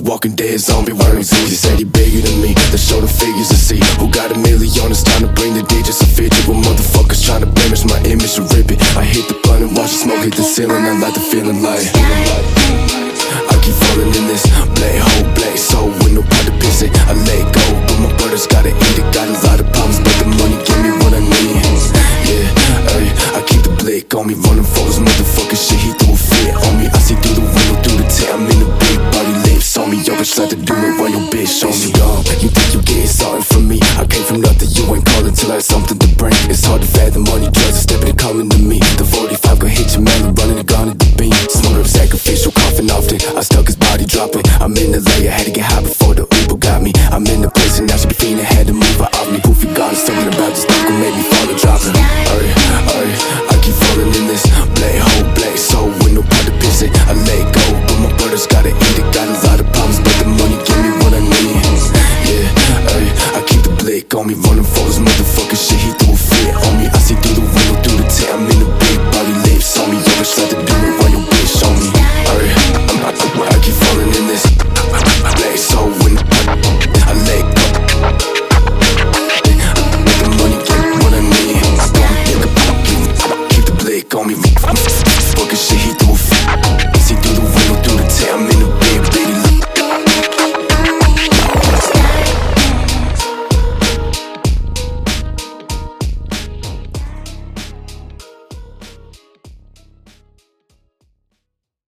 Walking dead zombie worms. He said he bigger than me, let's show the figures to see who got $1 million. It's time to bring the digits of fidget. With motherfuckers trying to blemish my image and rip it. I hit the blunt and watch the smoke hit the ceiling. I like the feeling like I keep falling in this black hole, black soul with no pot to piss it. I let go, but my brothers gotta eat it. Got a lot of problems, but the money give me what I need. Yeah, ay, I keep the blick on me, running for this motherfucking shit. He threw a fit on me. I see through the window, through the tent. I'm in the big body lips on me. Yo, bitch, like to do it while your bitch on me. You think you getting something from me? I came from nothing, you ain't calling till I have something to bring. It's hard to fathom money, drugs, stepping and calling to me. The 45 gon' hit your man, running the gun at the beam. Smoke up sacrificial, coughing often. I stuck his body dropping. I'm in the lay, I had to get high before the Uber got me. I'm in the place and now she be feeling, had to move her off me. Goofy God is something about this stuff gon' make me fall and drop it. I keep falling in this black hole, black soul with no pot to piss it. I let go, but my brothers gotta eat it. Got a lot of problems, but the money give me what I need. Yeah, I keep the blick on me, running for this motherfucking shit. He threw a fit on me. I see through the window, through the tent. I'm in the big body lips on me. Yo, bitch, like to do it while your bitch on me. I keep falling in this black soul with no pot. I let go. The money give me what I need. Keep the blick on me.